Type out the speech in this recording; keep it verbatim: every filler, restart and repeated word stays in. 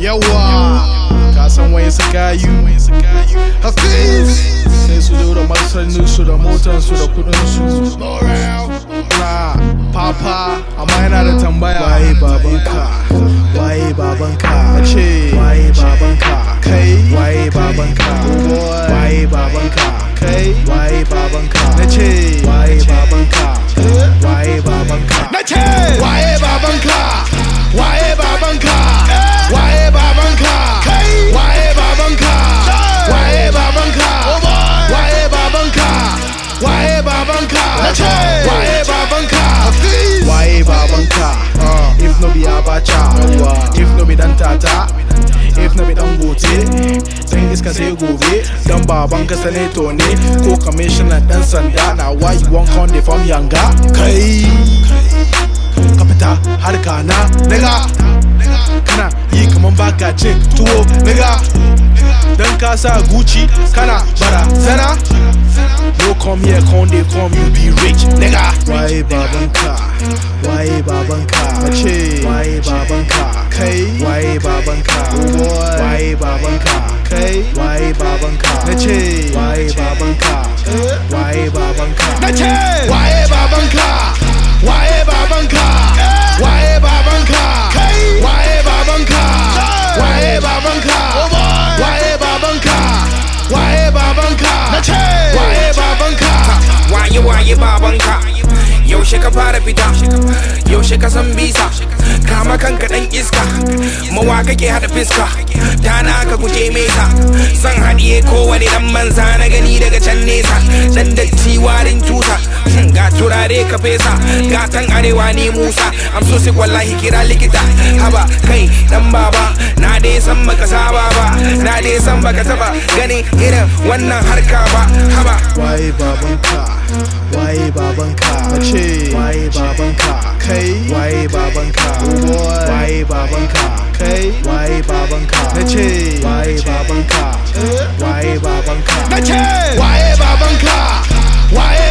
yawa ka san wayan su gayu Hafiz sai su zo da marsanin su da motar su da kudin su na papa amma yana da tambaya waye babanka waye babanka ce waye babanka kai waye babanka waye babanka kai waye babanka nace waye babanka waye babanka nace waye babanka waye babanka waye babanka kai waye babanka waye babanka waye babanka waye babanka nace waye babanka waye babanka if no be abacha if no be dan tata if no be dan gote dan iska sai gobe dan babanka senator ne ko commissioner dan sanda na why you want con dey from yanga kai ka fita harka na nigga kana yi kaman baka cin tuwo nigga dan ka sa Gucci kana barazana no come here con dey come you be rich nigga waye babanka waye babanka ce waye babanka kai waye babanka waye babanka kai waye babanka nace waye babanka waye babanka nace waye babanka waye babanka waye babanka kai waye babanka waye babanka waye babanka waye babanka nace waye babanka waye waye babanka yaushe ka fara fita yaushe ka san bisa kama kanka dan iska mawa kake hada fiska dana ka guje mesa san hadiye kowane dan manza na gani daga can nesa dan datti warin tuta ga turare ka fesa gatan arewa ne Musa am so sick wallahi kira likita haba kai dan baba na dai san baka saba ba na dai san baka taba ganin irin wannan harka ba haba waye babanka waye babanka ce waye babanka kai waye babanka waye babanka kai waye babanka nace waye babanka waye babanka nace waye babanka waye